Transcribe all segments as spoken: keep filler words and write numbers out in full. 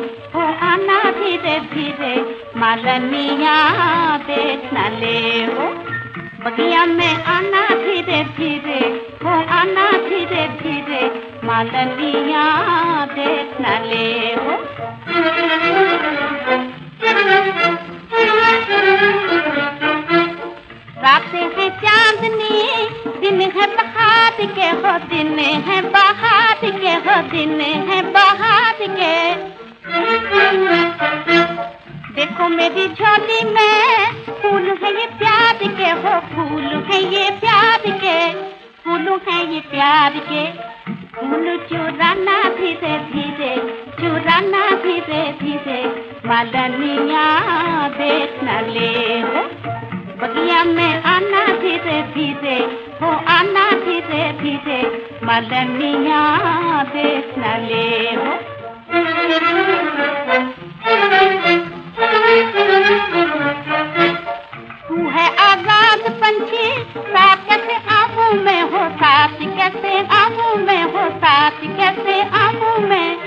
हो आना धीरे धीरे मालनिया देख न ले हो। बगिया में आना धीरे धीरे हो आना धीरे धीरे मालनिया देख न ले हो। रात है चांदनी दिन है बहार के हो दिन है बहार के हो दिन है बहार के। देखो मेरी झोली में फूल है ये प्यार के हो फूल है ये प्यार के फूल है ये प्यार के। फूल चुराना धीरे धीरे चुराना धीरे धीरे मालनिया देख न ले हो। बगिया में आना धीरे धीरे हो आना धीरे धीरे मालनिया देख न ले हो। तू है आजाद पंछी साथ कैसे आंखों में हो साथ कैसे आंखों में हो साथ कैसे आंखों में।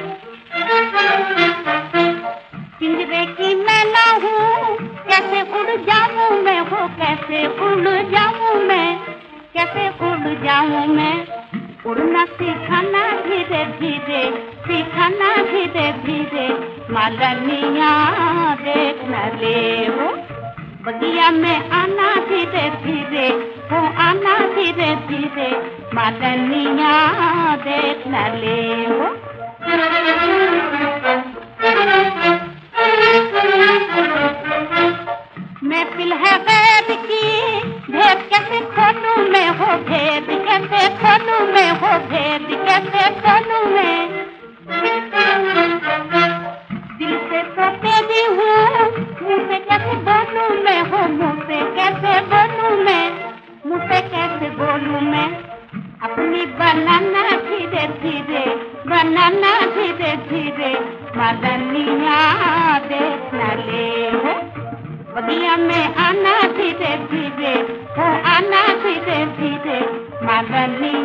पिंजरे की मैं ना हूँ कैसे उड़ जाऊँ मैं हो कैसे उड़ जाऊँ मैं कैसे उड़ जाऊँ मैं। उड़ना सिखाना धीरे धीरे सिखाना धीरे धीरे मालनिया देख न ले हो। बगिया में आना धीरे धीरे हो आना धीरे धीरे मालनिया देख न ले हो। महफिल है गैब की भेद कैसे खोलूं मैं हो भेद कैसे खोलूं मैं हो भेद कैसे खोलूं मैं। दिल से तो तेरी हूँ मुँह से कैसे बोलूं मैं हो मुँह से कैसे बोलूं मैं मुँह से कैसे बोलूं मैं। अपनी बनाना धीरे धीरे बनाना धीरे धीरे मालनिया देख न ले हो। बगिया में आना धीरे धीरे हो आना धीरे धीरे मालनिया